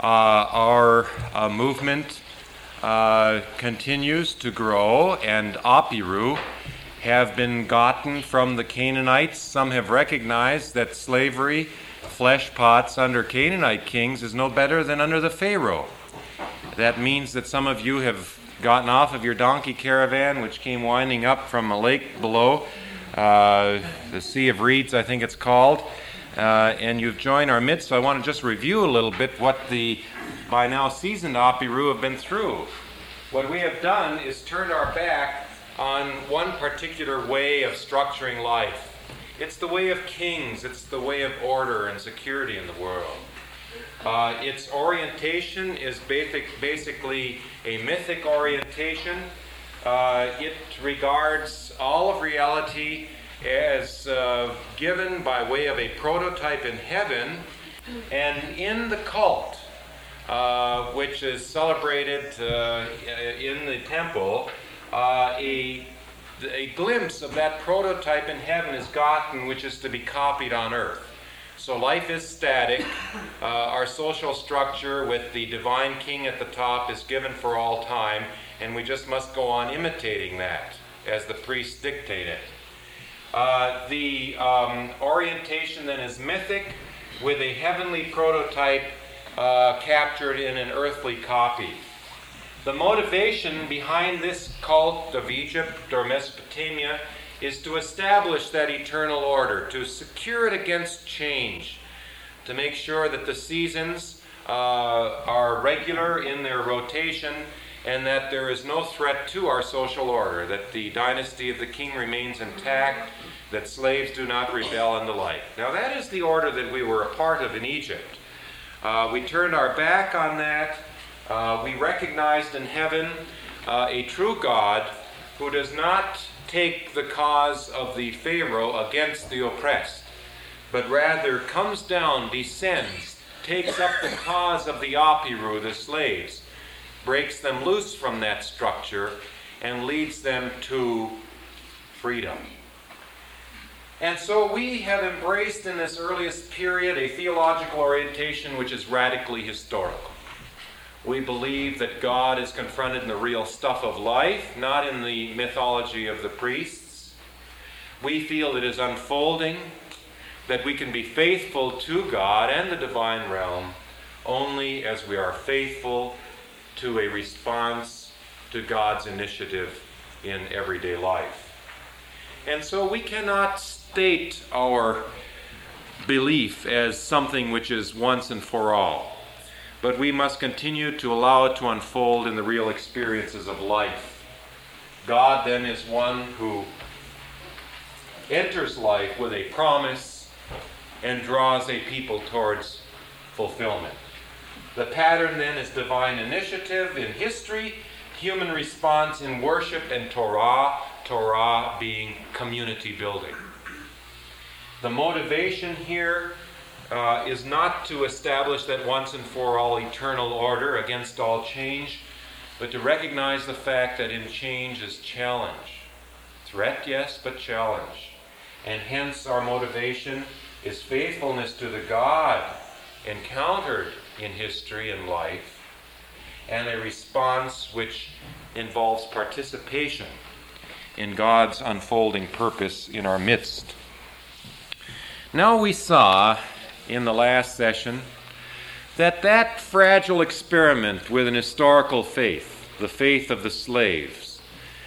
Our movement continues to grow, and Apiru have been gotten from the Canaanites. Some have recognized that slavery, flesh pots under Canaanite kings is no better than under the Pharaoh. That means that some of you have gotten off of your donkey caravan, which came winding up from a lake below, the Sea of Reeds, I think it's called, and you've joined our midst. So I want to just review a little bit what the by now seasoned Apiru have been through. What we have done is turned our back on one particular way of structuring life. It's the way of kings. It's the way of order and security in the world. Its orientation is basically a mythic orientation. It regards all of reality as given by way of a prototype in heaven, and in the cult, which is celebrated in the temple, a glimpse of that prototype in heaven is gotten, which is to be copied on earth. So life is static. Our social structure with the divine king at the top is given for all time, and we just must go on imitating that as the priests dictate it. The orientation then is mythic, with a heavenly prototype captured in an earthly copy. The motivation behind this cult of Egypt or Mesopotamia is to establish that eternal order, to secure it against change, to make sure that the seasons are regular in their rotation, and that there is no threat to our social order, that the dynasty of the king remains intact, that slaves do not rebel, and the like. Now that is the order that we were a part of in Egypt. We turned our back on that. We recognized in heaven a true God who does not take the cause of the Pharaoh against the oppressed, but rather comes down, descends, takes up the cause of the Apiru, the slaves, breaks them loose from that structure, and leads them to freedom. And so we have embraced in this earliest period a theological orientation which is radically historical. We believe that God is confronted in the real stuff of life, not in the mythology of the priests. We feel it is unfolding, that we can be faithful to God and the divine realm only as we are faithful to a response to God's initiative in everyday life. And so we cannot state our belief as something which is once and for all, but we must continue to allow it to unfold in the real experiences of life. God then is one who enters life with a promise and draws a people towards fulfillment. The pattern then is divine initiative in history, human response in worship, and Torah being community building. The motivation here is not to establish that once and for all eternal order against all change, but to recognize the fact that in change is challenge. Threat, yes, but challenge. And hence our motivation is faithfulness to the God encountered in history and life, and a response which involves participation in God's unfolding purpose in our midst. Now we saw in the last session that fragile experiment with an historical faith, the faith of the slaves,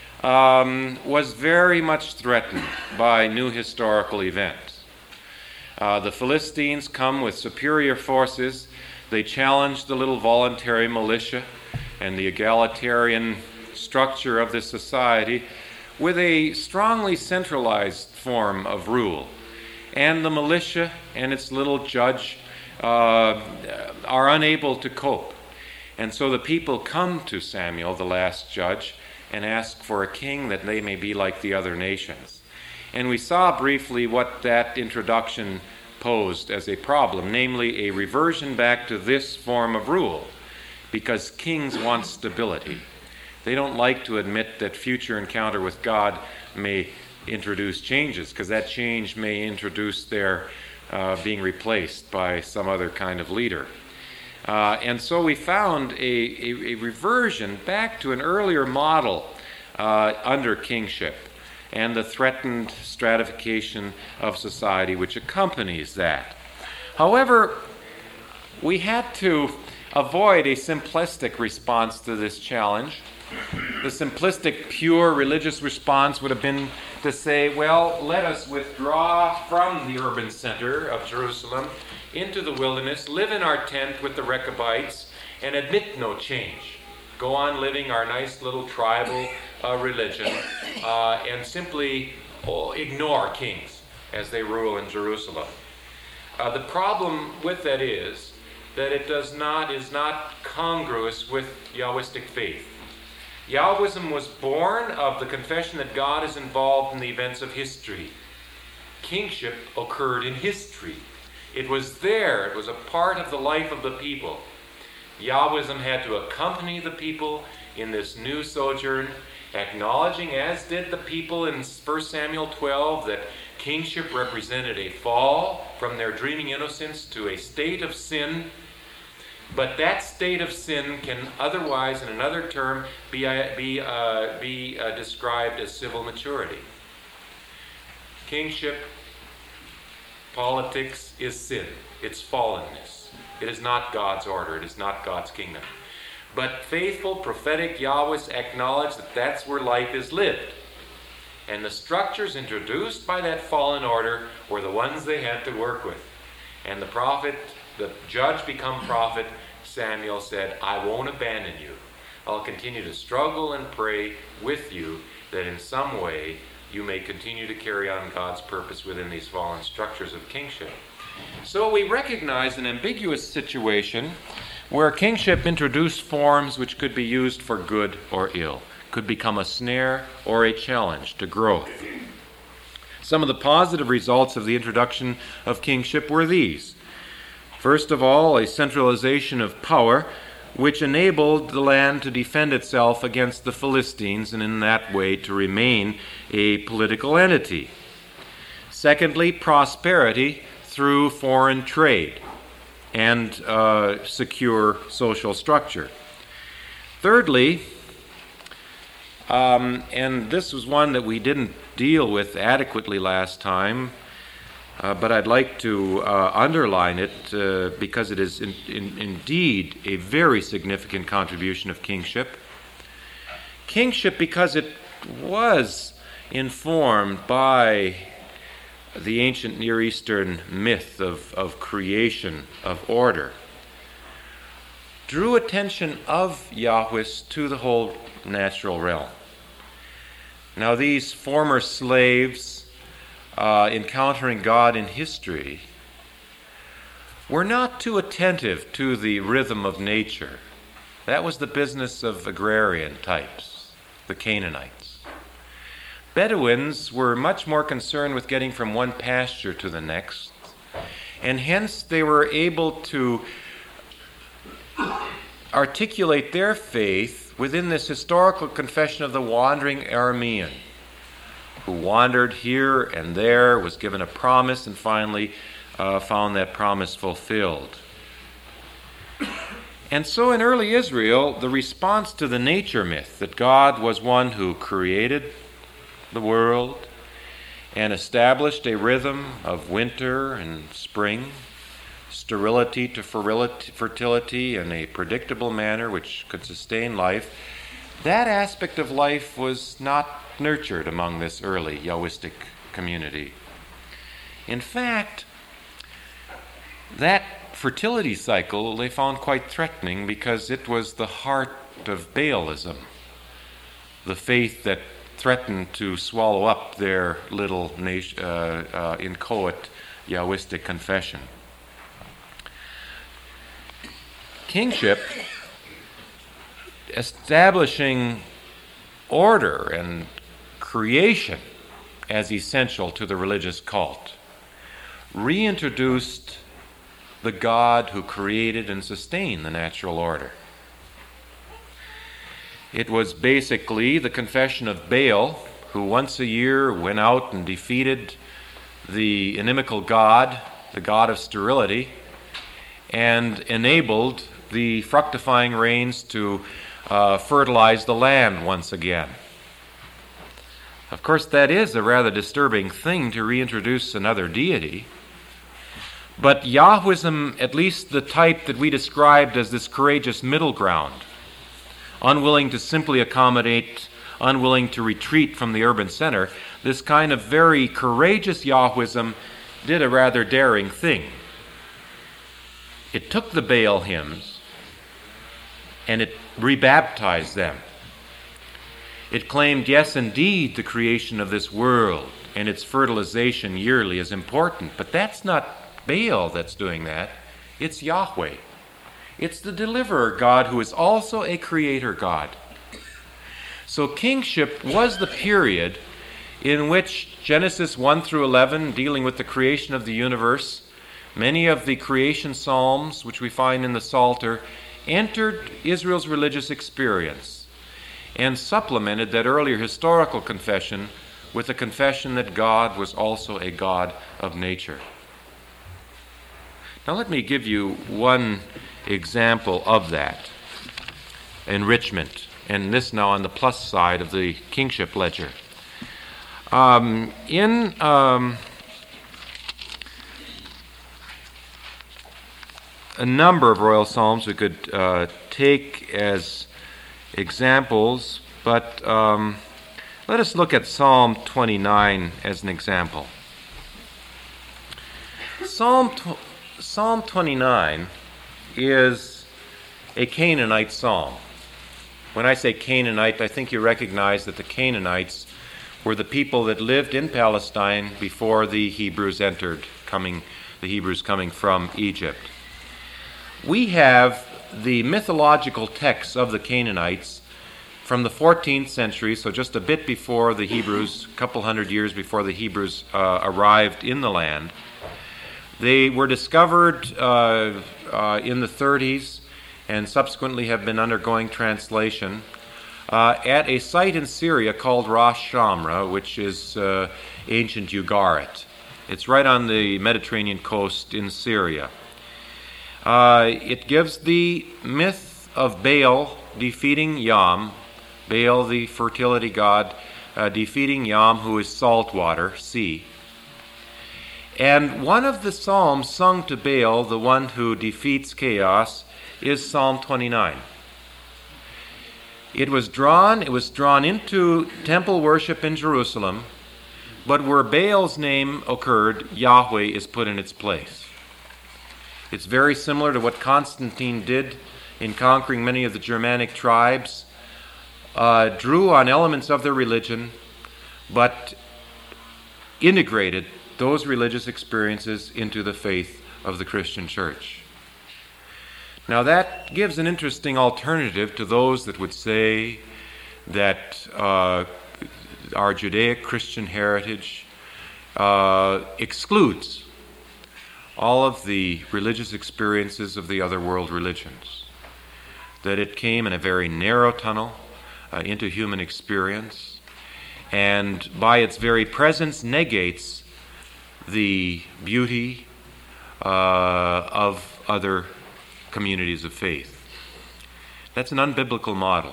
was very much threatened by new historical events. The Philistines come with superior forces. They challenge the little voluntary militia and the egalitarian structure of the society with a strongly centralized form of rule. And the militia and its little judge are unable to cope. And so the people come to Samuel, the last judge, and ask for a king that they may be like the other nations. And we saw briefly what that introduction posed as a problem, namely a reversion back to this form of rule, because kings want stability. They don't like to admit that future encounter with God may introduce changes, because that change may introduce their being replaced by some other kind of leader. And so we found a reversion back to an earlier model under kingship and the threatened stratification of society which accompanies that. However, we had to avoid a simplistic response to this challenge. The simplistic, pure religious response would have been to say, well, let us withdraw from the urban center of Jerusalem into the wilderness, live in our tent with the Rechabites, and admit no change. Go on living our nice little tribal religion and simply ignore kings as they rule in Jerusalem. The problem with that is that it is not congruous with Yahwistic faith. Yahwism was born of the confession that God is involved in the events of history. Kingship occurred in history. It was there. It was a part of the life of the people. Yahwism had to accompany the people in this new sojourn, acknowledging, as did the people in 1 Samuel 12, that kingship represented a fall from their dreaming innocence to a state of sin. But that state of sin can otherwise, in another term, be described as civil maturity. Kingship, politics is sin. It's fallenness. It is not God's order. It is not God's kingdom. But faithful, prophetic Yahwehs acknowledge that that's where life is lived. And the structures introduced by that fallen order were the ones they had to work with. And the judge become prophet, Samuel said, I won't abandon you. I'll continue to struggle and pray with you that in some way you may continue to carry on God's purpose within these fallen structures of kingship. So we recognize an ambiguous situation where kingship introduced forms which could be used for good or ill, could become a snare or a challenge to growth. Some of the positive results of the introduction of kingship were these. First of all, a centralization of power which enabled the land to defend itself against the Philistines and in that way to remain a political entity. Secondly, prosperity through foreign trade and secure social structure. Thirdly, and this was one that we didn't deal with adequately last time, but I'd like to underline it because it is indeed a very significant contribution of kingship. Kingship because it was informed by the ancient Near Eastern myth of creation, of order, drew attention of Yahweh to the whole natural realm. Now these former slaves encountering God in history were not too attentive to the rhythm of nature. That was the business of agrarian types, the Canaanites. Bedouins were much more concerned with getting from one pasture to the next, and hence they were able to articulate their faith within this historical confession of the wandering Aramean, who wandered here and there, was given a promise, and finally found that promise fulfilled. And so in early Israel, the response to the nature myth that God was one who created the world and established a rhythm of winter and spring, sterility to fertility in a predictable manner which could sustain life, that aspect of life was not nurtured among this early Yahwistic community. In fact, that fertility cycle they found quite threatening because it was the heart of Baalism, the faith that threatened to swallow up their little inchoate Yahwistic confession. Kingship, establishing order and creation as essential to the religious cult, reintroduced the God who created and sustained the natural order. It was basically the confession of Baal, who once a year went out and defeated the inimical god, the god of sterility, and enabled the fructifying rains to fertilize the land once again. Of course, that is a rather disturbing thing to reintroduce another deity. But Yahwism, at least the type that we described as this courageous middle ground, unwilling to simply accommodate, unwilling to retreat from the urban center, this kind of very courageous Yahwism did a rather daring thing. It took the Baal hymns and it rebaptized them. It claimed, yes, indeed, the creation of this world and its fertilization yearly is important, but that's not Baal that's doing that. It's Yahweh. It's the deliverer God who is also a creator God. So kingship was the period in which Genesis 1 through 11, dealing with the creation of the universe, many of the creation psalms, which we find in the Psalter, entered Israel's religious experience and supplemented that earlier historical confession with the confession that God was also a God of nature. Now let me give you one example of that enrichment, and this now on the plus side of the kingship ledger. In a number of royal psalms we could take as examples, but let us look at Psalm 29 as an example. Psalm 29 is a Canaanite psalm. When I say Canaanite, I think you recognize that the Canaanites were the people that lived in Palestine before the Hebrews coming from Egypt. We have the mythological texts of the Canaanites from the 14th century, so just a bit before the Hebrews, a couple hundred years before the Hebrews arrived in the land. They were discovered in the 30s and subsequently have been undergoing translation at a site in Syria called Ras Shamra, which is ancient Ugarit. It's right on the Mediterranean coast in Syria. It gives the myth of Baal defeating Yam, Baal the fertility god, defeating Yam, who is salt water, sea. And one of the psalms sung to Baal, the one who defeats chaos, is Psalm 29. It was drawn into temple worship in Jerusalem, but where Baal's name occurred, Yahweh is put in its place. It's very similar to what Constantine did in conquering many of the Germanic tribes, drew on elements of their religion, but integrated those religious experiences into the faith of the Christian church. Now that gives an interesting alternative to those that would say that our Judaic Christian heritage excludes all of the religious experiences of the other world religions, that it came in a very narrow tunnel into human experience, and by its very presence negates the beauty of other communities of faith. That's an unbiblical model.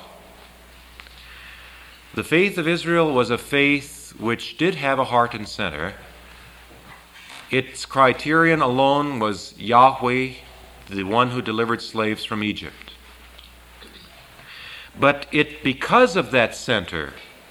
The faith of Israel was a faith which did have a heart and center. Its criterion alone was Yahweh, the one who delivered slaves from Egypt. But it, because of that center,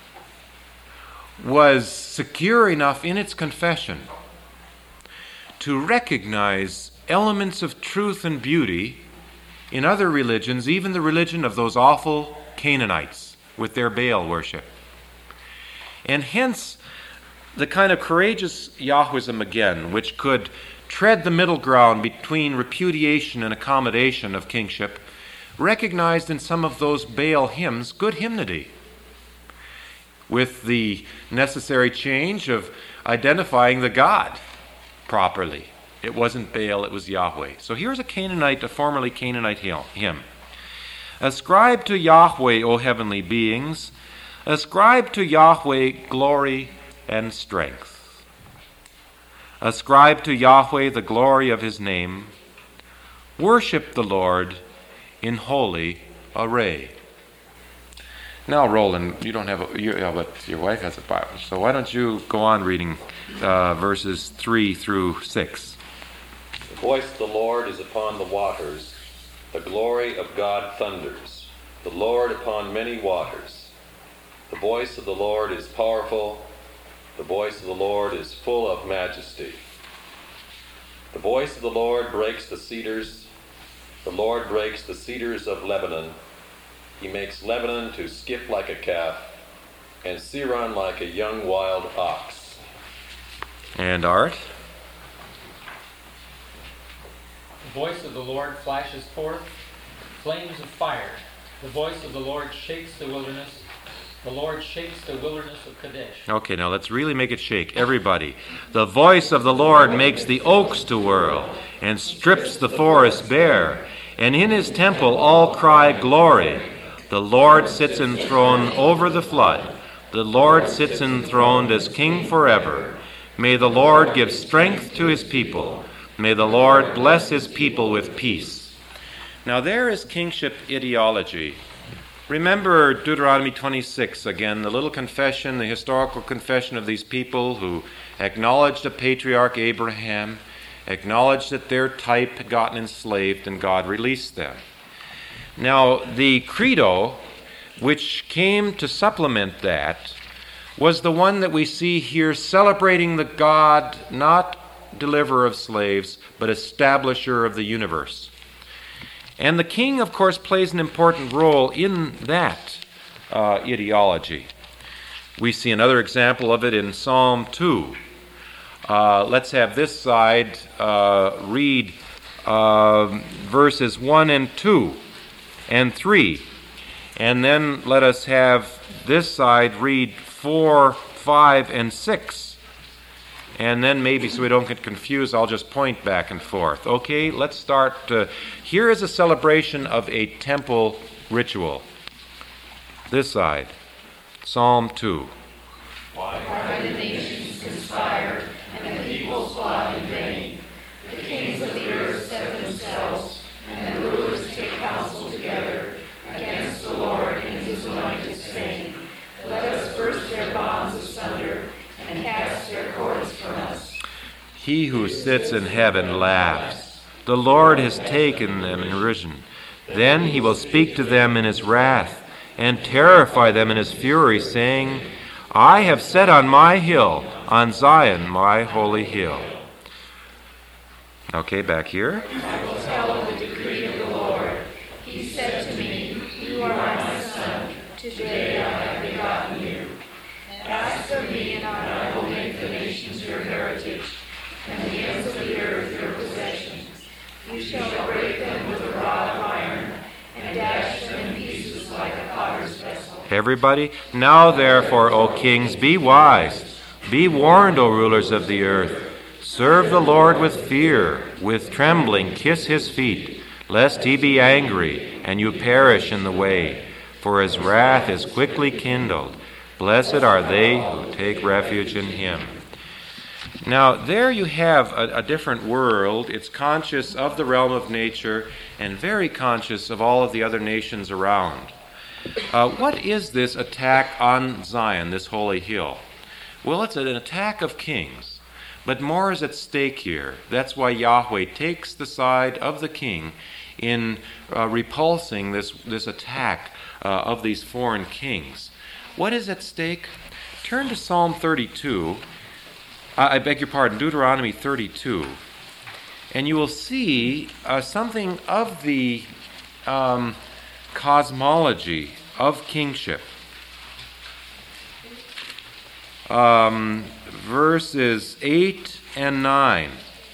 was secure enough in its confession to recognize elements of truth and beauty in other religions, even the religion of those awful Canaanites with their Baal worship. And hence, the kind of courageous Yahwism again, which could tread the middle ground between repudiation and accommodation of kingship, recognized in some of those Baal hymns good hymnody, with the necessary change of identifying the God properly. It wasn't Baal, it was Yahweh. So here's a formerly Canaanite hymn. Ascribe to Yahweh, O heavenly beings, ascribe to Yahweh glory and strength. Ascribe to Yahweh the glory of his name. Worship the Lord in holy array. Now, Roland, you don't have but your wife has a Bible, so why don't you go on reading verses 3 through 6. The voice of the Lord is upon the waters. The glory of God thunders. The Lord upon many waters. The voice of the Lord is powerful. The voice of the Lord is full of majesty. The voice of the Lord breaks the cedars. The Lord breaks the cedars of Lebanon. He makes Lebanon to skip like a calf, and Sirion like a young wild ox. And Art? The voice of the Lord flashes forth flames of fire. The voice of the Lord shakes the wilderness. The Lord shakes the wilderness of Kadesh. Okay, now let's really make it shake. Everybody. The voice of the Lord makes the oaks to whirl and strips the forest bare. And in his temple all cry glory. The Lord sits enthroned over the flood. The Lord sits enthroned as king forever. May the Lord give strength to his people. May the Lord bless his people with peace. Now there is kingship ideology. Remember Deuteronomy 26 again, the little confession, the historical confession of these people who acknowledged the patriarch Abraham, acknowledged that their type had gotten enslaved and God released them. Now the credo, which came to supplement that, was the one that we see here celebrating the God, not deliverer of slaves, but establisher of the universe. And the king, of course, plays an important role in that ideology. We see another example of it in Psalm 2. Let's have this side read verses 1 and 2 and 3. And then let us have this side read 4, 5, and 6. And then maybe so we don't get confused, I'll just point back and forth. Okay, let's start. Here is a celebration of a temple ritual. This side, Psalm 2. Why do the nations conspire and the peoples plot in vain? The kings of the earth set themselves, and the rulers take counsel together against the Lord and his anointed, saying, let us burst their bonds asunder and cast their cords from us. He who sits in heaven laughs. The Lord has taken them in derision. Then he will speak to them in his wrath and terrify them in his fury, saying, I have set on my hill, on Zion, my holy hill. Okay, back here. I will tell of the decree of the Lord. He said to me, you are my son. Today I have begotten you. Ask of me, and I will make the nations your heritage, and the ends of the earth your possessions. You shall break them with a rod of iron, and dash them in pieces like a potter's vessel. Everybody, now therefore, O kings, be wise. Be warned, O rulers of the earth. Serve the Lord with fear, with trembling kiss his feet, lest he be angry, and you perish in the way. For his wrath is quickly kindled. Blessed are they who take refuge in him. Now, there you have a different world. It's conscious of the realm of nature and very conscious of all of the other nations around. What is this attack on Zion, this holy hill? Well, it's an attack of kings, but more is at stake here. That's why Yahweh takes the side of the king in repulsing this attack of these foreign kings. What is at stake? Turn to Psalm 32. I beg your pardon, Deuteronomy 32. And you will see something of the cosmology of kingship. Verses 8 and 9.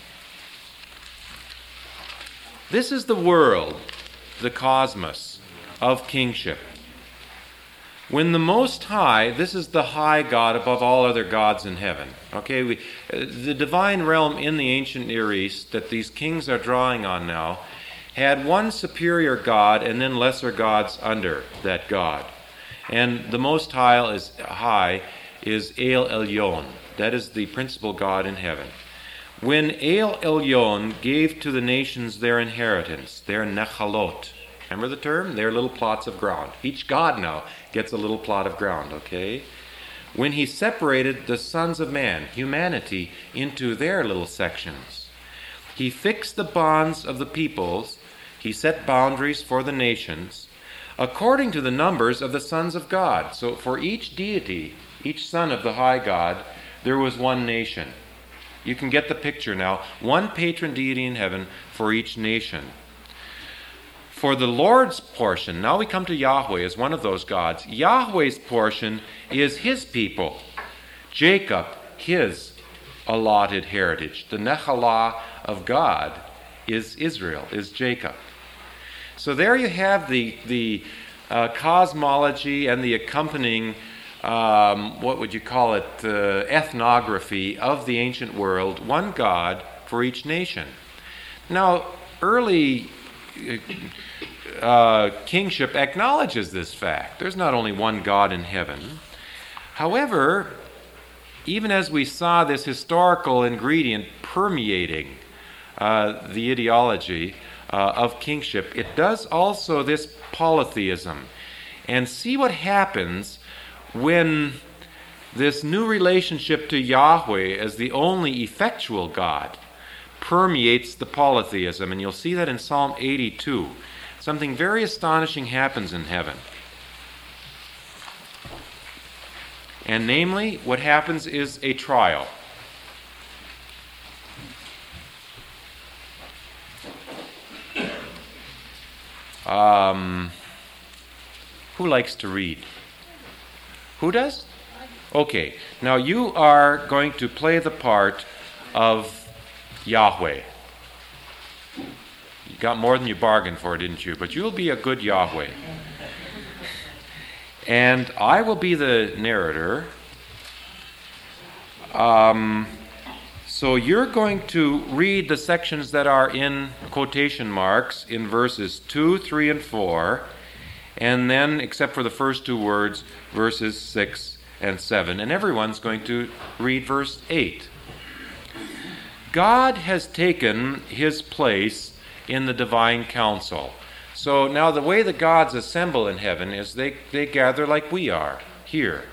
This is the world, the cosmos of kingship. When the Most High, this is the high God above all other gods in heaven. Okay, the divine realm in the ancient Near East that these kings are drawing on now had one superior God and then lesser gods under that God. And the Most High is El Elyon. That is the principal God in heaven. When El Elyon gave to the nations their inheritance, their nechalot, remember the term? Their little plots of ground. Each god now gets a little plot of ground, okay? When he separated the sons of man, humanity, into their little sections, he fixed the bonds of the peoples, he set boundaries for the nations, according to the numbers of the sons of God. So for each deity, each son of the high God, there was one nation. You can get the picture now. One patron deity in heaven for each nation. For the Lord's portion, now we come to Yahweh as one of those gods. Yahweh's portion is his people. Jacob, his allotted heritage. The Nechalah of God is Israel, is Jacob. So there you have the cosmology and the accompanying, what would you call it, ethnography of the ancient world, one God for each nation. Now, early kingship acknowledges this fact. There's not only one God in heaven. However, even as we saw this historical ingredient permeating the ideology of kingship, it does also this polytheism. And see what happens when this new relationship to Yahweh as the only effectual God permeates the polytheism. And you'll see that in Psalm 82. Something very astonishing happens in heaven. And namely, what happens is a trial. Who likes to read? Who does? Okay. Now you are going to play the part of Yahweh. You got more than you bargained for, didn't you? But you'll be a good Yahweh. And I will be the narrator. So you're going to read the sections that are in quotation marks in verses 2, 3, and 4, and then, except for the first two words, verses 6 and 7. And everyone's going to read verse 8. God has taken his place in the divine council. So now the way the gods assemble in heaven is they gather like we are here.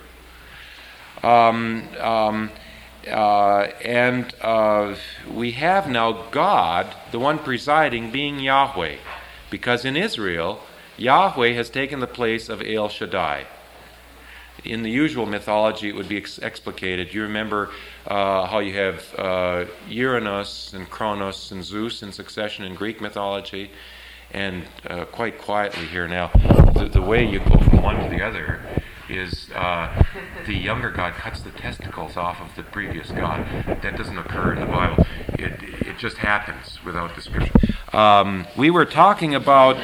We have now God, the one presiding, being Yahweh. Because in Israel, Yahweh has taken the place of El Shaddai. In the usual mythology, it would be explicated. You remember how you have Uranus and Kronos and Zeus in succession in Greek mythology? And quite quietly here now, the way you go from one to the other is the younger god cuts the testicles off of the previous god. That doesn't occur in the Bible. It just happens without description. We were talking about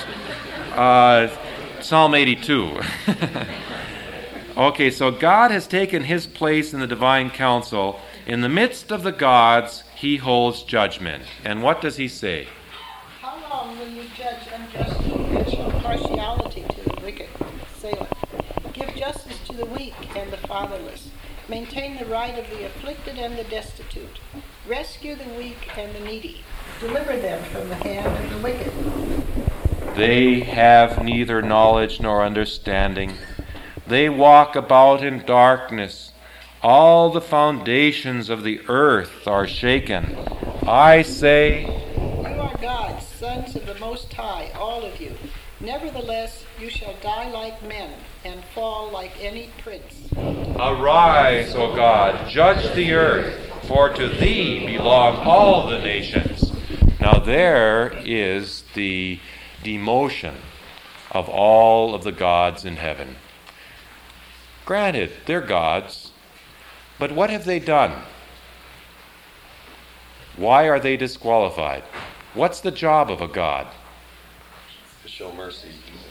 Psalm 82. Okay, so God has taken his place in the divine council. In the midst of the gods, he holds judgment. And what does he say? How long will you judge unjustly and show partiality to the wicked? Selah. Give justice to the weak and the fatherless. Maintain the right of the afflicted and the destitute. Rescue the weak and the needy. Deliver them from the hand of the wicked. They have neither knowledge nor understanding. They walk about in darkness. All the foundations of the earth are shaken. I say, You are gods, sons of the Most High, all of you. Nevertheless, you shall die like men and fall like any prince. Arise, O God, judge the earth, for to thee belong all the nations. Now there is the demotion of all of the gods in heaven. Granted, they're gods, but what have they done? Why are they disqualified? What's the job of a god? To show mercy.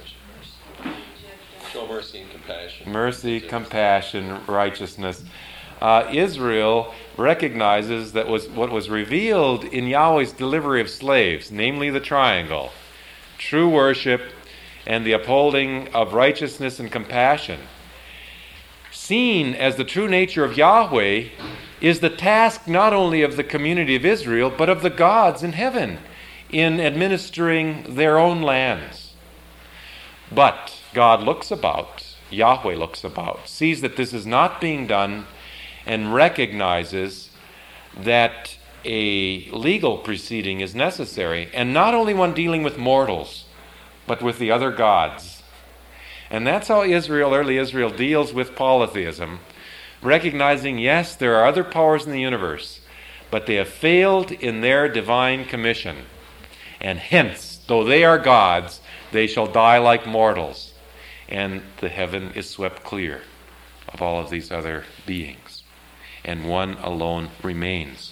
Show mercy and compassion. Mercy, compassion, righteousness. Israel recognizes that what was revealed in Yahweh's delivery of slaves, namely the triangle, true worship and the upholding of righteousness and compassion, seen as the true nature of Yahweh is the task not only of the community of Israel, but of the gods in heaven in administering their own lands. But God looks about, Yahweh looks about, sees that this is not being done, and recognizes that a legal proceeding is necessary, and not only one dealing with mortals, but with the other gods. And that's how early Israel deals with polytheism, recognizing, yes, there are other powers in the universe, but they have failed in their divine commission. And hence, though they are gods, they shall die like mortals. And the heaven is swept clear of all of these other beings. And one alone remains.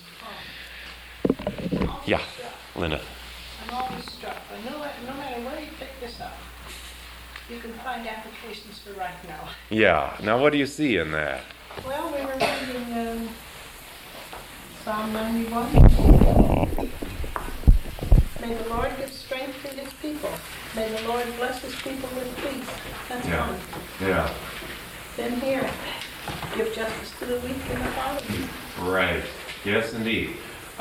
Yeah, Linda. I'm always struck, but no matter where you pick this up, you can find applications for right now. Yeah, now what do you see in that? Well, we were reading Psalm 91. May the Lord give strength to his people. May the Lord bless his people with peace. That's one. Yeah. Then here, give justice to the weak and the fatherless. Right. Yes, indeed.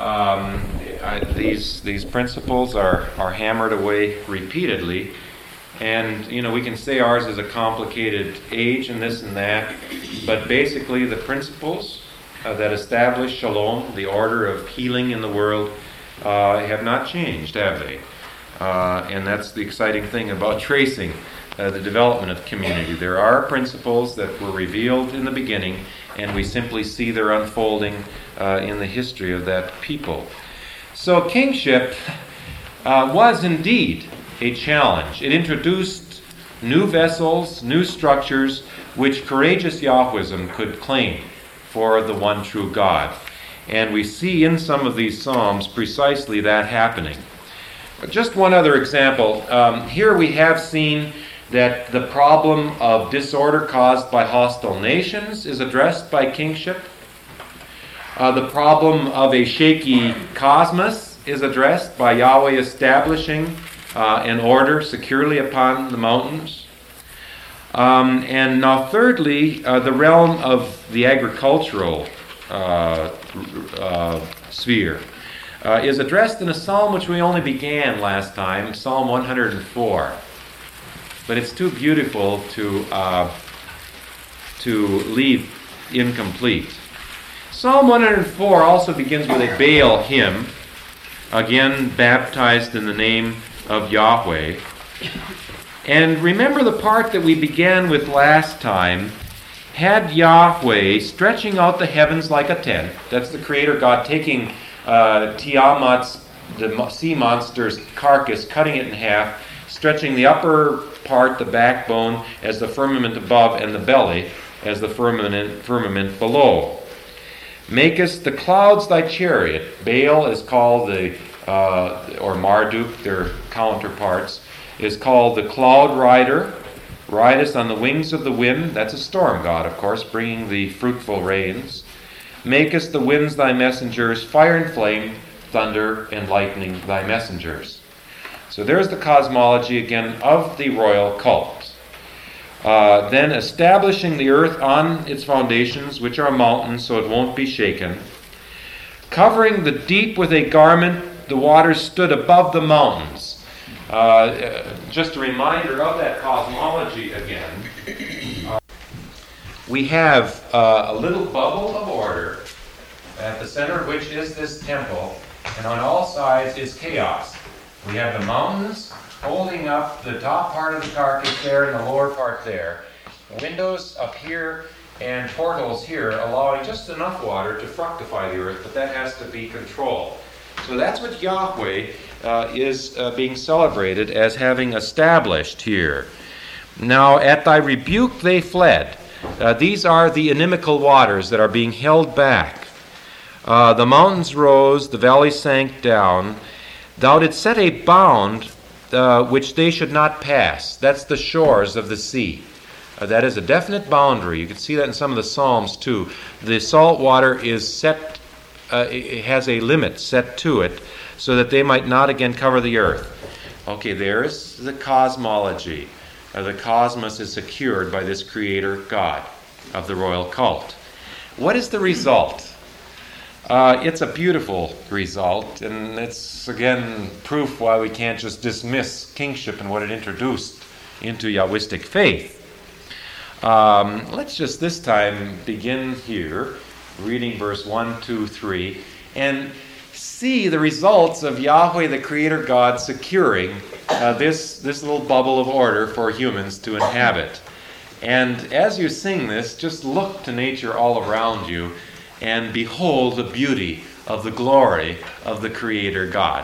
These principles are hammered away repeatedly, and we can say ours is a complicated age and this and that, but basically the principles that establish shalom, the order of healing in the world, have not changed, have they? And that's the exciting thing about tracing the development of community. There are principles that were revealed in the beginning, and we simply see their unfolding in the history of that people. So kingship was indeed a challenge. It introduced new vessels, new structures, which courageous Yahwism could claim for the one true God. And we see in some of these Psalms precisely that happening. Just one other example. Here we have seen that the problem of disorder caused by hostile nations is addressed by kingship. The problem of a shaky cosmos is addressed by Yahweh establishing an order securely upon the mountains. And now thirdly, the realm of the agricultural sphere is addressed in a psalm which we only began last time, Psalm 104. But it's too beautiful to leave incomplete. Psalm 104 also begins with a Baal hymn, again baptized in the name of Yahweh. And remember the part that we began with last time had Yahweh stretching out the heavens like a tent. That's the Creator God taking Tiamat's, the sea monster's carcass, cutting it in half, stretching the upper part, the backbone, as the firmament above, and the belly as the firmament below. Makest the clouds thy chariot. Baal is called or Marduk, their counterparts, is called the cloud rider. Ridest on the wings of the wind. That's a storm god, of course, bringing the fruitful rains. Makest the winds thy messengers, fire and flame, thunder and lightning thy messengers. So there's the cosmology again of the royal cult. Then establishing the earth on its foundations, which are mountains, so it won't be shaken. Covering the deep with a garment, the waters stood above the mountains. Just a reminder of that cosmology again. We have a little bubble of order, at the center of which is this temple, and on all sides is chaos. We have the mountains holding up the top part of the carcass there and the lower part there. Windows up here and portals here allowing just enough water to fructify the earth, but that has to be controlled. So that's what Yahweh is being celebrated as having established here. Now, at thy rebuke they fled. These are the inimical waters that are being held back. The mountains rose, the valleys sank down. Thou didst set a bound which they should not pass. That's the shores of the sea. That is a definite boundary. You can see that in some of the Psalms too. The salt water is set, it has a limit set to it so that they might not again cover the earth. Okay, there's the cosmology. The cosmos is secured by this Creator God. of the royal cult. What is the result? It's a beautiful result, and it's, again, proof why we can't just dismiss kingship and what it introduced into Yahwistic faith. Let's just this time begin here, reading verse 1, 2, 3, and see the results of Yahweh, the Creator God, securing this little bubble of order for humans to inhabit. And as you sing this, just look to nature all around you and behold the beauty of the glory of the Creator God.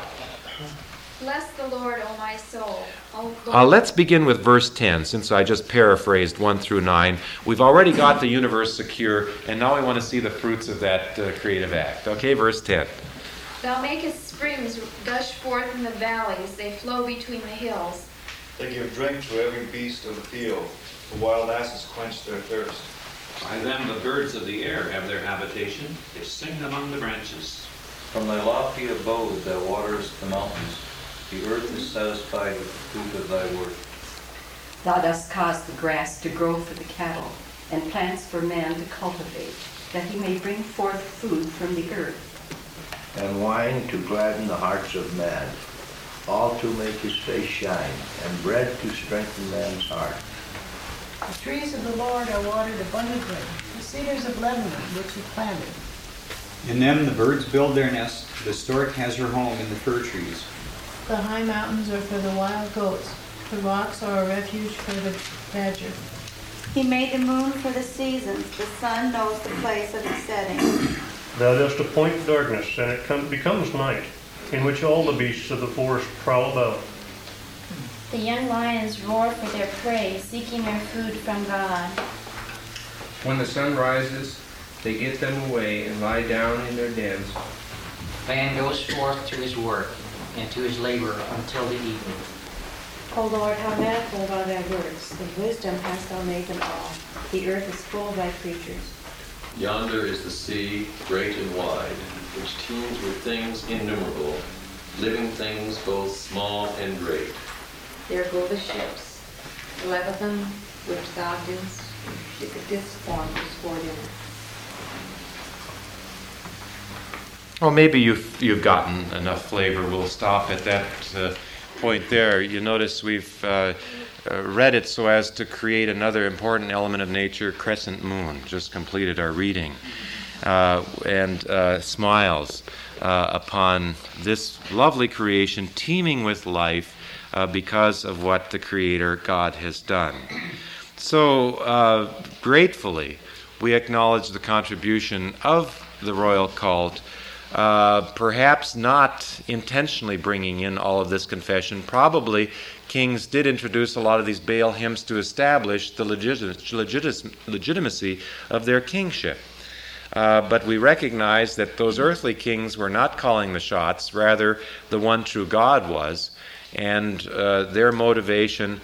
Bless the Lord, O my soul. O Lord. Let's begin with verse 10, since I just paraphrased 1 through 9. We've already got the universe secure, and now we want to see the fruits of that creative act. Okay, verse 10. Thou makest springs gush forth in the valleys, they flow between the hills. They give drink to every beast of the field. The wild asses quench their thirst. By them the birds of the air have their habitation. They sing among the branches. From thy lofty abode thou waterest the mountains. The earth is satisfied with the fruit of thy work. Thou dost cause the grass to grow for the cattle, and plants for man to cultivate, that he may bring forth food from the earth. And wine to gladden the hearts of man, all to make his face shine, and bread to strengthen man's heart. The trees of the Lord are watered abundantly, the cedars of Lebanon which he planted. In them the birds build their nest, the stork has her home in the fir trees. The high mountains are for the wild goats, the rocks are a refuge for the badger. He made the moon for the seasons, the sun knows the place of its setting. Thou dost appoint darkness, and it becomes night, in which all the beasts of the forest prowl about. The young lions roar for their prey, seeking their food from God. When the sun rises, they get them away and lie down in their dens. Man goes forth to his work and to his labor until the evening. O Lord, how manifold are thy works! In wisdom hast thou made them all. The earth is full of thy creatures. Yonder is the sea, great and wide, which teems with things innumerable, living things both small and great. There go the ships, Leviathan, which thou didst form to sport in. Well, maybe you've gotten enough flavor. We'll stop at that point there. You notice we've read it so as to create another important element of nature, crescent moon. Just completed our reading. And smiles upon this lovely creation teeming with life because of what the Creator God has done. So gratefully, we acknowledge the contribution of the royal cult, perhaps not intentionally bringing in all of this confession. Probably kings did introduce a lot of these Baal hymns to establish the legitimacy of their kingship. But we recognize that those earthly kings were not calling the shots, rather the one true God was, and their motivation,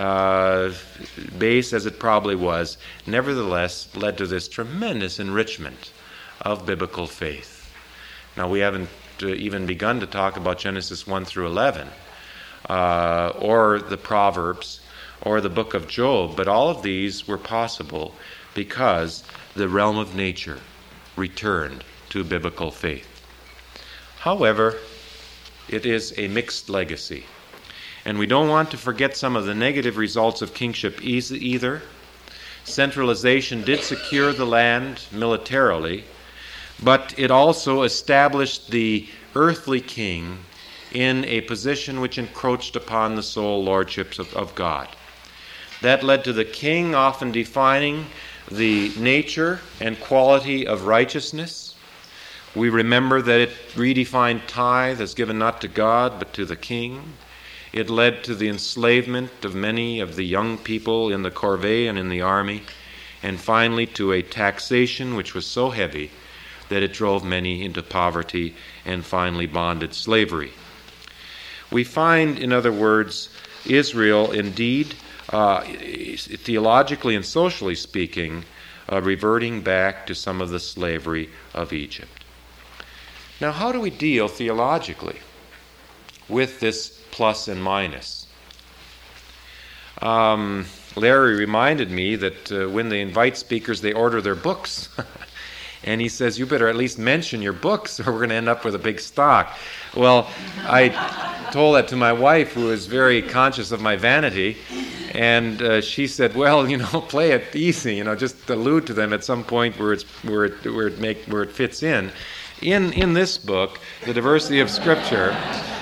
base as it probably was, nevertheless led to this tremendous enrichment of biblical faith. Now, we haven't even begun to talk about Genesis 1 through 11, or the Proverbs, or the book of Job, but all of these were possible because the realm of nature returned to biblical faith. However, it is a mixed legacy, and we don't want to forget some of the negative results of kingship either. Centralization did secure the land militarily, but it also established the earthly king in a position which encroached upon the sole lordships of God. That led to the king often defining the nature and quality of righteousness. We remember that it redefined tithe as given not to God but to the king. It led to the enslavement of many of the young people in the corvée and in the army, and finally to a taxation which was so heavy that it drove many into poverty and finally bonded slavery. We find, in other words, Israel indeed, theologically and socially speaking, reverting back to some of the slavery of Egypt. Now, how do we deal theologically with this plus and minus? Larry reminded me that when they invite speakers, they order their books. And he says, you better at least mention your books or we're going to end up with a big stock. Well, I told that to my wife, who is very conscious of my vanity. And she said, well, play it easy, just allude to them at some point where it fits in. In this book, The Diversity of Scripture,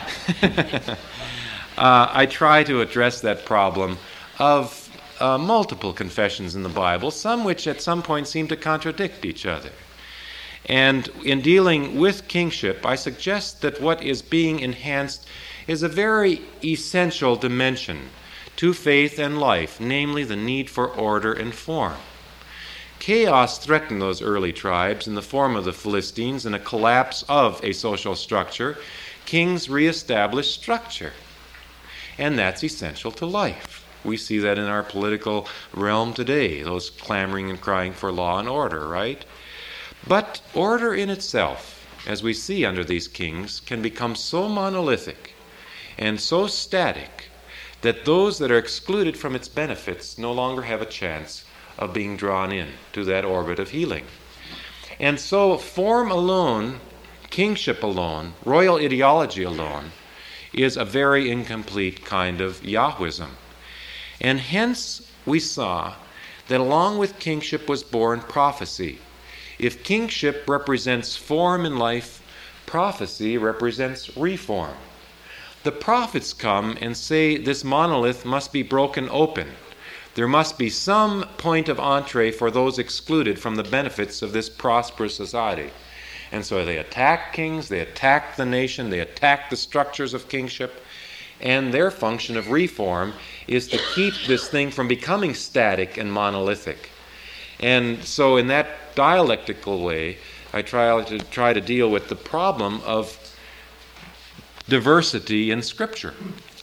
I try to address that problem of multiple confessions in the Bible, some which at some point seem to contradict each other. And in dealing with kingship, I suggest that what is being enhanced is a very essential dimension to faith and life, namely the need for order and form. Chaos threatened those early tribes in the form of the Philistines and a collapse of a social structure. Kings reestablished structure, and that's essential to life. We see that in our political realm today, those clamoring and crying for law and order, right? But order in itself, as we see under these kings, can become so monolithic and so static that those that are excluded from its benefits no longer have a chance of being drawn in to that orbit of healing. And so form alone, kingship alone, royal ideology alone, is a very incomplete kind of Yahwism. And hence we saw that along with kingship was born prophecy. If kingship represents form in life, prophecy represents reform. The prophets come and say this monolith must be broken open. There must be some point of entree for those excluded from the benefits of this prosperous society. And so they attack kings, they attack the nation, they attack the structures of kingship, and their function of reform is to keep this thing from becoming static and monolithic. And so in that dialectical way, I try to deal with the problem of diversity in Scripture.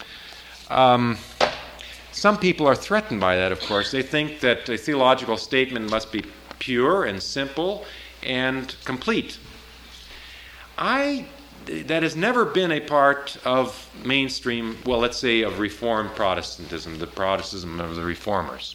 Some people are threatened by that, of course. They think that a theological statement must be pure and simple and complete. That has never been a part of mainstream, well, let's say of Reformed Protestantism, the Protestantism of the Reformers.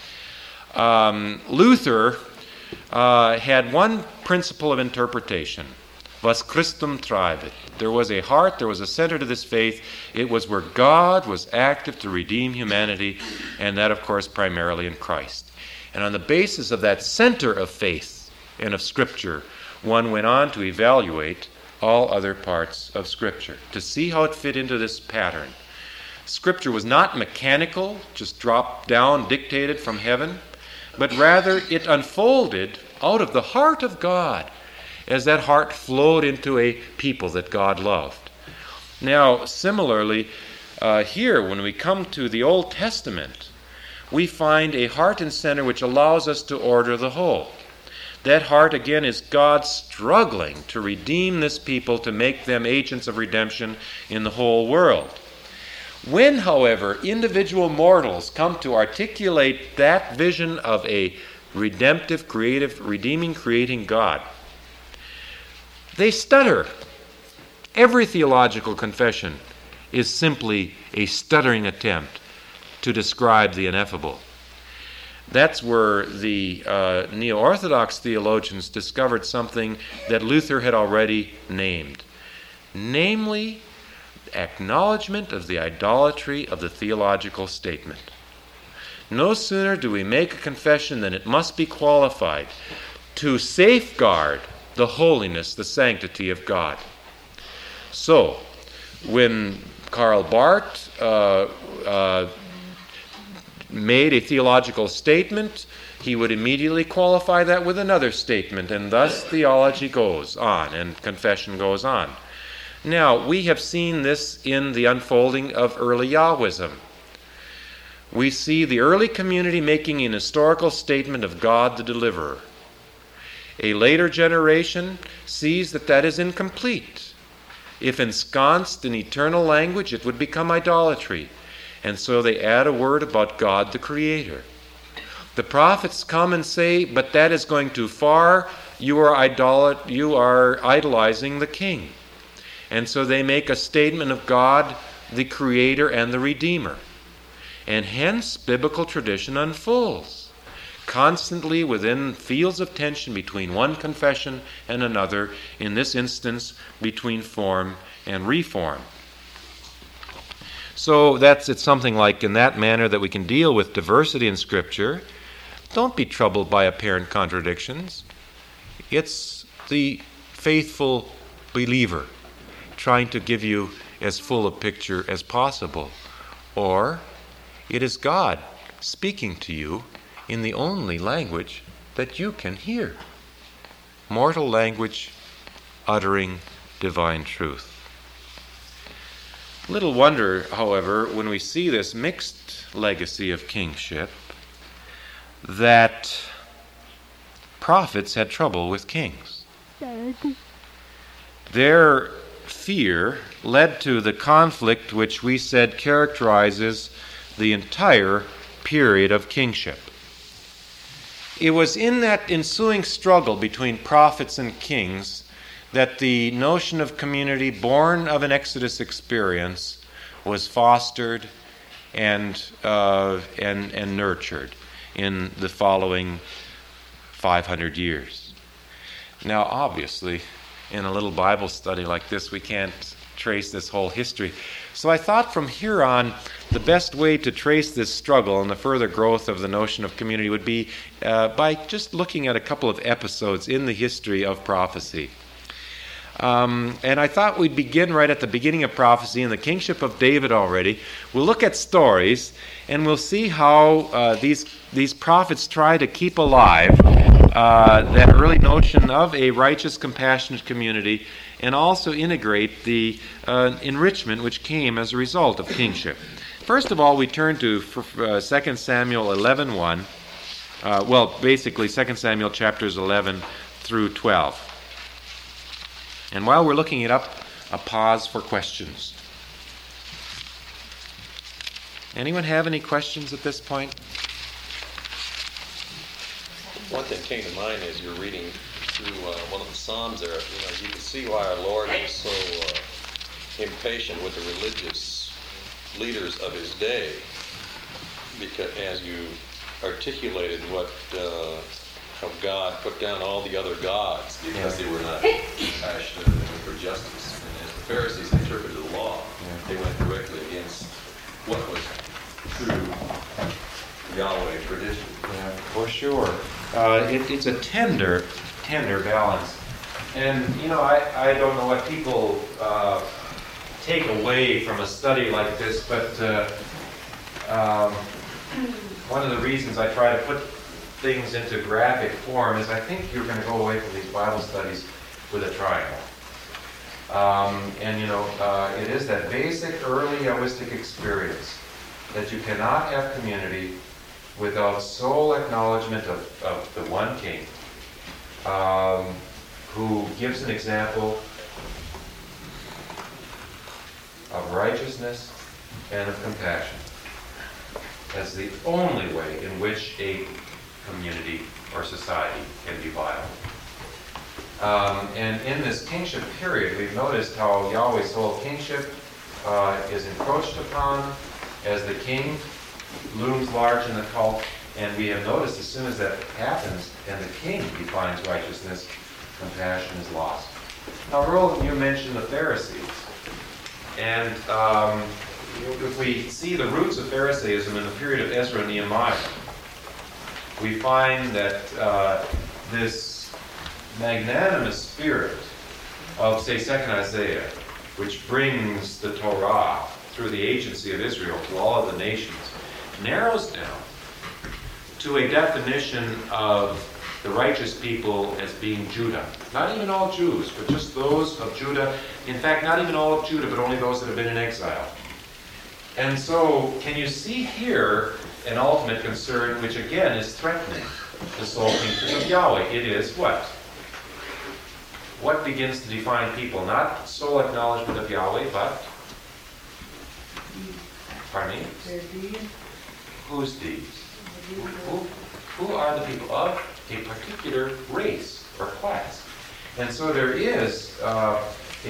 Luther had one principle of interpretation, was Christum trabit. There was a heart, there was a center to this faith. It was where God was active to redeem humanity, and that, of course, primarily in Christ. And on the basis of that center of faith and of Scripture, one went on to evaluate all other parts of Scripture to see how it fit into this pattern. Scripture was not mechanical, just dropped down, dictated from heaven, but rather it unfolded out of the heart of God as that heart flowed into a people that God loved. Now, similarly, here, when we come to the Old Testament, we find a heart and center which allows us to order the whole. That heart, again, is God struggling to redeem this people, to make them agents of redemption in the whole world. When, however, individual mortals come to articulate that vision of a redemptive, creative, redeeming, creating God, they stutter. Every theological confession is simply a stuttering attempt to describe the ineffable. That's where the neo-Orthodox theologians discovered something that Luther had already named, namely acknowledgement of the idolatry of the theological statement. No sooner do we make a confession than it must be qualified to safeguard the holiness, the sanctity of God. So, when Karl Barth made a theological statement, he would immediately qualify that with another statement, and thus theology goes on and confession goes on. Now, we have seen this in the unfolding of early Yahwism. We see the early community making an historical statement of God the deliverer. A later generation sees that that is incomplete. If ensconced in eternal language, it would become idolatry. And so they add a word about God the Creator. The prophets come and say, but that is going too far. You are idolizing the king. And so they make a statement of God the Creator and the Redeemer. And hence, biblical tradition unfolds, constantly within fields of tension between one confession and another, in this instance, between form and reform. So it's something like in that manner that we can deal with diversity in Scripture. Don't be troubled by apparent contradictions. It's the faithful believer trying to give you as full a picture as possible. Or it is God speaking to you in the only language that you can hear. Mortal language uttering divine truth. Little wonder, however, when we see this mixed legacy of kingship, that prophets had trouble with kings. Their fear led to the conflict which we said characterizes the entire period of kingship. It was in that ensuing struggle between prophets and kings that the notion of community born of an Exodus experience was fostered and nurtured in the following 500 years. Now, obviously, in a little Bible study like this, we can't trace this whole history. So I thought from here on, the best way to trace this struggle and the further growth of the notion of community would be by just looking at a couple of episodes in the history of prophecy. And I thought we'd begin right at the beginning of prophecy in the kingship of David already. We'll look at stories, and we'll see how these prophets try to keep alive that early notion of a righteous, compassionate community, and also integrate the enrichment which came as a result of kingship. First of all, we turn to 2 Samuel 11:1. Basically 2 Samuel chapters 11 through 12. And while we're looking it up, a pause for questions. Anyone have any questions at this point? One thing came to mind as you're reading through one of the Psalms there. You can see why our Lord was so impatient with the religious leaders of his day, because as you articulated how God put down all the other gods because they were not compassionate for justice. And as the Pharisees interpreted the law, they went directly against what was true Yahweh tradition. Yeah, for sure. It's a tender balance. And, I don't know what people take away from a study like this, but one of the reasons I try to put things into graphic form is I think you're going to go away from these Bible studies with a triangle. It is that basic early Yahwistic experience that you cannot have community without sole acknowledgement of the one King, who gives an example of righteousness and of compassion as the only way in which a community or society can be viable. And in this kingship period, we've noticed how Yahweh's whole kingship is encroached upon as the king looms large in the cult, and we have noticed as soon as that happens and the king defines righteousness, compassion is lost. Now, Earl, you mentioned the Pharisees, and if we see the roots of Pharisaism in the period of Ezra and Nehemiah, we find that this magnanimous spirit of, say, 2nd Isaiah, which brings the Torah through the agency of Israel to all of the nations, narrows down to a definition of the righteous people as being Judah. Not even all Jews, but just those of Judah. In fact, not even all of Judah, but only those that have been in exile. And so, can you see here an ultimate concern which again is threatening the sole kingship of Yahweh? It is what? What begins to define people? Not sole acknowledgement of Yahweh, but? Pardon me? Their deeds. Whose deeds? Who are the people of a particular race or class? And so there is a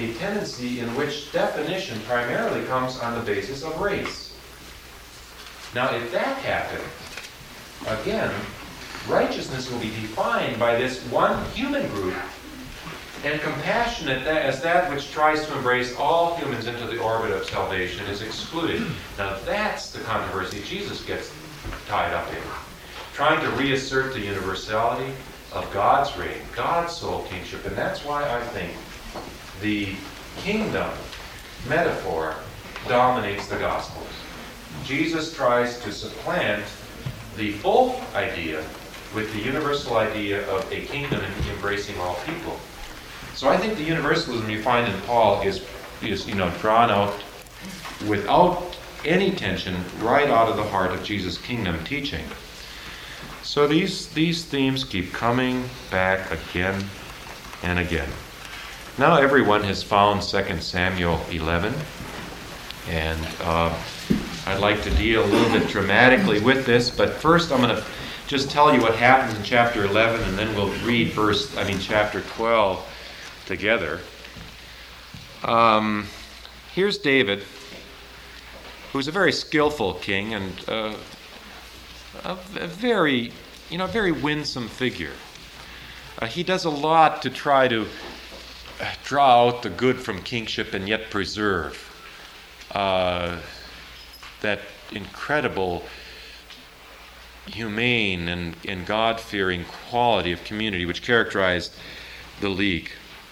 tendency in which definition primarily comes on the basis of race. Now, if that happened, again, righteousness will be defined by this one human group, and compassionate as that which tries to embrace all humans into the orbit of salvation is excluded. Now, that's the controversy Jesus gets tied up in, trying to reassert the universality of God's reign, God's sole kingship, and that's why I think the kingdom metaphor dominates the Gospels. Jesus tries to supplant the full idea with the universal idea of a kingdom embracing all people. So I think the universalism you find in Paul is drawn out without any tension right out of the heart of Jesus' kingdom teaching. So these themes keep coming back again and again. Now everyone has found 2 Samuel 11, and I'd like to deal a little bit dramatically with this, but first I'm going to just tell you what happens in chapter 11, and then we'll read chapter 12 together. Here's David, who's a very skillful king and a very winsome figure. He does a lot to try to draw out the good from kingship and yet preserve that incredible humane and God-fearing quality of community which characterized the League.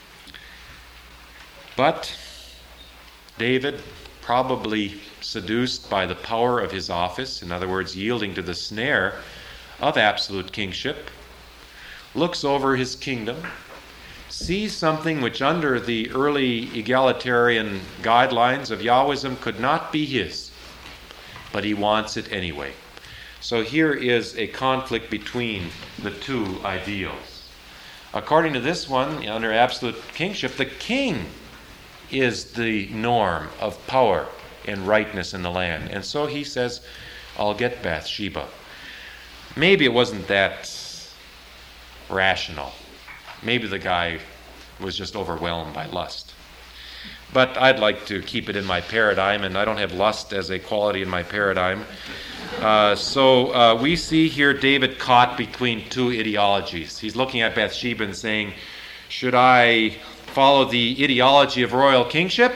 But David, probably seduced by the power of his office, in other words, yielding to the snare of absolute kingship, looks over his kingdom, sees something which under the early egalitarian guidelines of Yahwism could not be his, but he wants it anyway. So here is a conflict between the two ideals. According to this one, under absolute kingship, the king is the norm of power and rightness in the land. And so he says, I'll get Bathsheba. Maybe it wasn't that rational. Maybe the guy was just overwhelmed by lust. But I'd like to keep it in my paradigm, and I don't have lust as a quality in my paradigm. So we see here David caught between two ideologies. He's looking at Bathsheba and saying, should I follow the ideology of royal kingship?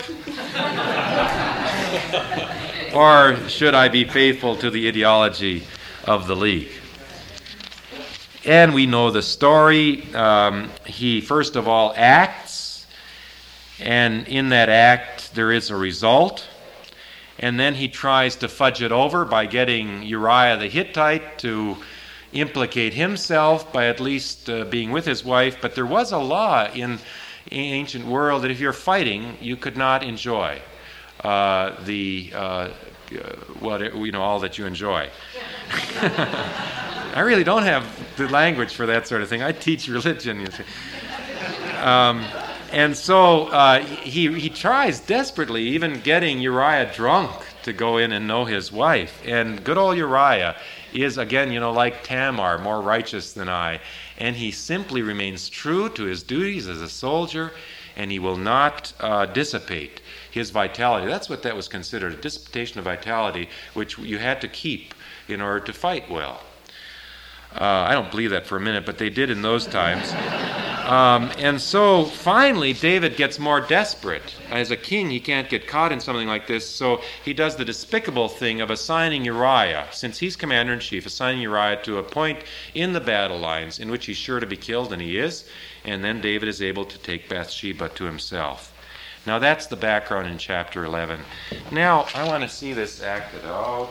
Or should I be faithful to the ideology of the League? And we know the story. He first of all acts, and in that act there is a result. And then he tries to fudge it over by getting Uriah the Hittite to implicate himself by at least being with his wife. But there was a law in the ancient world that if you're fighting, you could not enjoy all that you enjoy. I really don't have the language for that sort of thing. I teach religion, you see. And so he tries desperately, even getting Uriah drunk to go in and know his wife. And good old Uriah is, again, like Tamar, more righteous than I. And he simply remains true to his duties as a soldier, and he will not dissipate his vitality. That's what that was considered, a dissipation of vitality, which you had to keep in order to fight well. I don't believe that for a minute, but they did in those times. And so finally, David gets more desperate. As a king, he can't get caught in something like this, so he does the despicable thing of assigning Uriah, since he's commander-in-chief, assigning Uriah to a point in the battle lines in which he's sure to be killed, and he is, and then David is able to take Bathsheba to himself. Now that's the background in chapter 11. Now I want to see this acted out.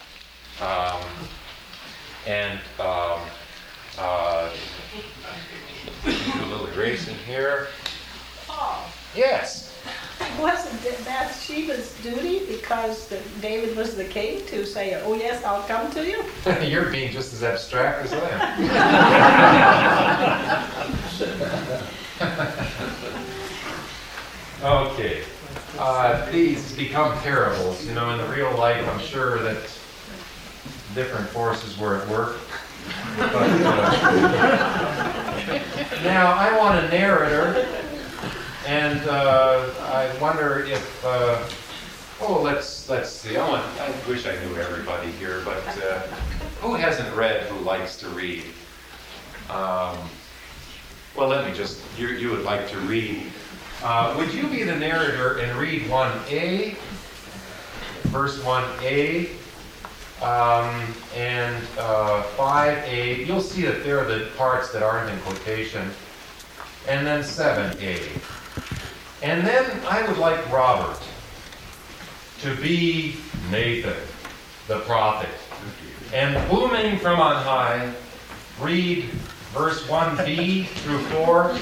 Do a little erasing here. Paul. Yes. Wasn't Bathsheba's duty, because David was the king, to say, oh yes, I'll come to you? You're being just as abstract as I am. Okay. These become parables. In real life, I'm sure that different forces were at work. But, now, I want a narrator, and I wonder if, let's let's see. I wish I knew everybody here, but who hasn't read, who likes to read? Well, let me just, you would like to read. Would you be the narrator and read 1a, verse 1a, and 5a? You'll see that there are the parts that aren't in quotation. And then 7a. And then I would like Robert to be Nathan, the prophet. And booming from on high, read verse 1b through 4.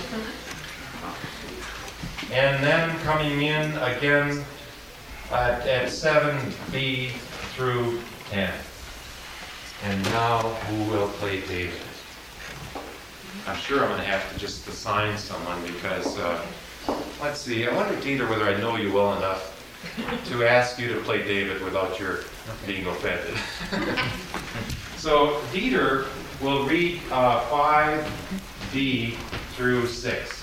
And then coming in again at 7b through 10. And now who will play David? I'm sure I'm going to have to just assign someone because, let's see, I wonder, Dieter, whether I know you well enough to ask you to play David without your being offended. So Dieter will read 5b through 6.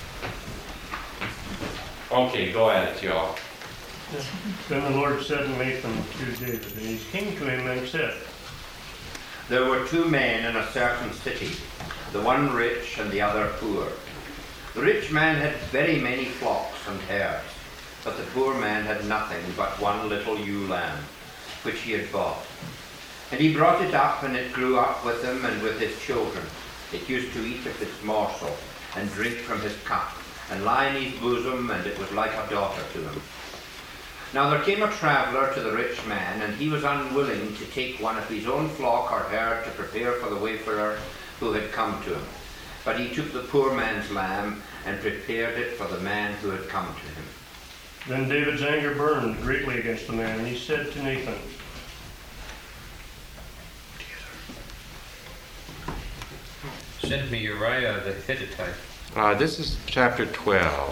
Okay, go at it, y'all. Then the Lord said to Nathan to David, and he came to him and said, There were 2 men in a certain city, the one rich and the other poor. The rich man had very many flocks and herds, but the poor man had nothing but one little ewe lamb, which he had bought. And he brought it up, and it grew up with him and with his children. It used to eat of its morsel, and drink from his cup, and lie in his bosom, and it was like a daughter to him. Now there came a traveller to the rich man, and he was unwilling to take one of his own flock or herd to prepare for the wayfarer who had come to him. But he took the poor man's lamb and prepared it for the man who had come to him. Then David's anger burned greatly against the man, and he said to Nathan, Send me Uriah the Hittite. This is chapter 12.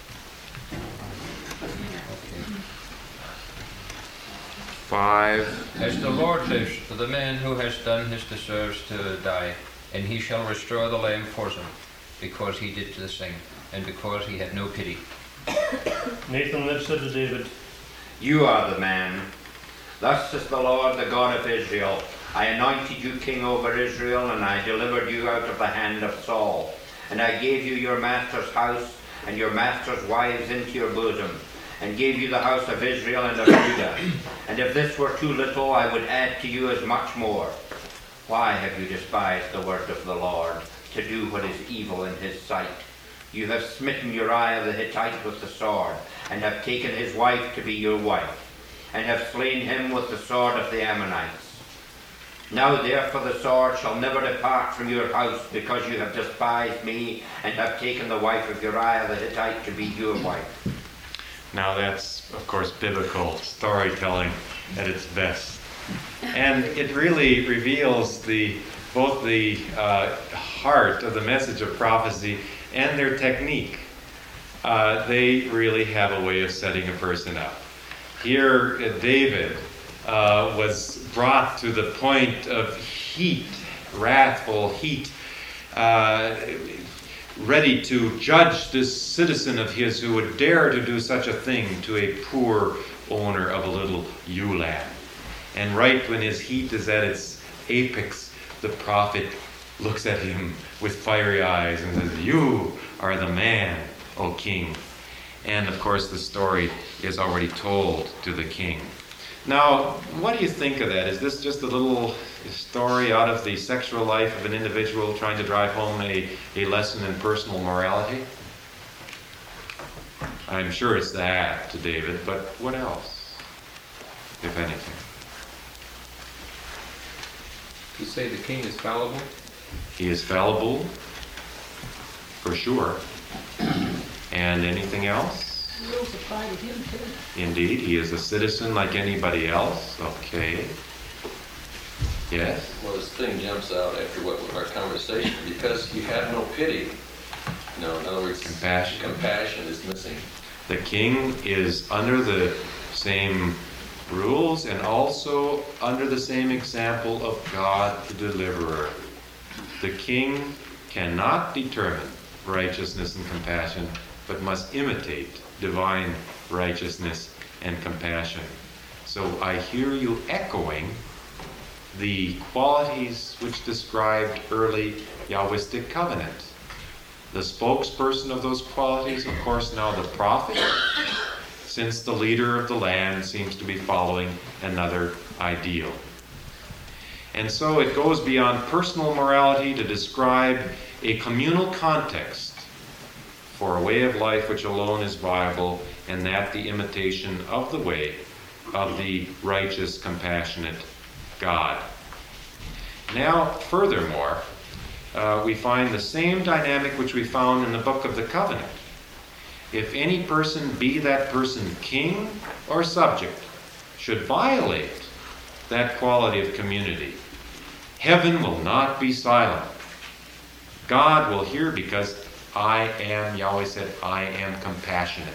5. As the Lord lives, the man who has done this deserves to die, and he shall restore the lamb for him, because he did this thing, and because he had no pity. Nathan then said to David, You are the man. Thus says the Lord, the God of Israel, I anointed you king over Israel, and I delivered you out of the hand of Saul. And I gave you your master's house and your master's wives into your bosom, and gave you the house of Israel and of Judah. And if this were too little, I would add to you as much more. Why have you despised the word of the Lord, to do what is evil in his sight? You have smitten Uriah the Hittite with the sword, and have taken his wife to be your wife, and have slain him with the sword of the Ammonites. Now therefore the sword shall never depart from your house, because you have despised me, and have taken the wife of Uriah the Hittite to be your wife. Now that's, of course, biblical storytelling at its best. And it really reveals both the heart of the message of prophecy and their technique. They really have a way of setting a person up. Here, David was brought to the point of heat, wrathful heat, ready to judge this citizen of his who would dare to do such a thing to a poor owner of a little ewe lamb. And right when his heat is at its apex, the prophet looks at him with fiery eyes and says, You are the man, O king. And of course the story is already told to the king. Now, what do you think of that? Is this just a little story out of the sexual life of an individual trying to drive home a lesson in personal morality? I'm sure it's that to David, but what else, if anything? You say the king is fallible? He is fallible, for sure. And anything else? Rules apply to him too. Indeed, he is a citizen like anybody else. Okay. Yes? Well, this thing jumps out after our conversation, because you have no pity. No, in other words, compassion is missing. The king is under the same rules and also under the same example of God the deliverer. The king cannot determine righteousness and compassion, but must imitate divine righteousness and compassion. So I hear you echoing the qualities which described early Yahwistic covenant. The spokesperson of those qualities, of course, now the prophet, since the leader of the land seems to be following another ideal. And so it goes beyond personal morality to describe a communal context for a way of life which alone is viable, and that the imitation of the way of the righteous, compassionate God. Now, furthermore, we find the same dynamic which we found in the book of the covenant. If any person, be that person king or subject, should violate that quality of community, heaven will not be silent. God will hear, because I am, Yahweh said, I am compassionate.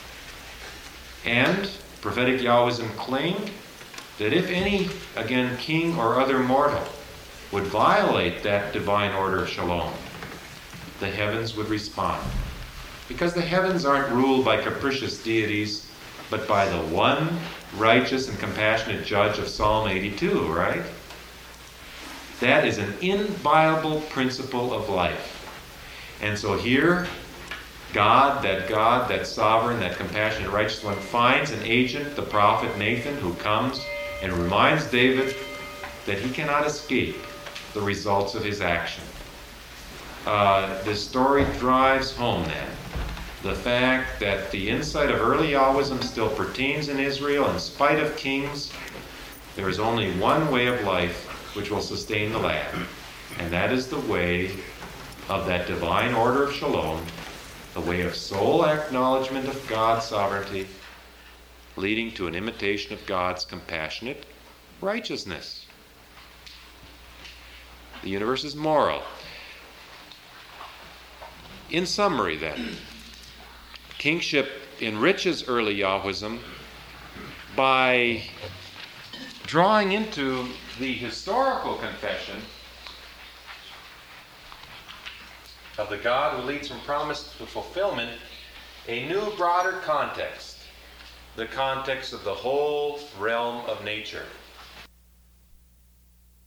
And prophetic Yahwism claimed that if any, again, king or other mortal, would violate that divine order of shalom, the heavens would respond. Because the heavens aren't ruled by capricious deities, but by the one righteous and compassionate judge of Psalm 82, right? That is an inviolable principle of life. And so here, God, that sovereign, that compassionate, righteous one, finds an agent, the prophet Nathan, who comes and reminds David that he cannot escape the results of his action. This story drives home then the fact that the insight of early Yahwism still pertains in Israel. In spite of kings, there is only one way of life which will sustain the land, and that is the way of that divine order of shalom, the way of sole acknowledgement of God's sovereignty, leading to an imitation of God's compassionate righteousness. The universe is moral. In summary, then, kingship enriches early Yahwism by drawing into the historical confession of the God who leads from promise to fulfillment a new, broader context, the context of the whole realm of nature.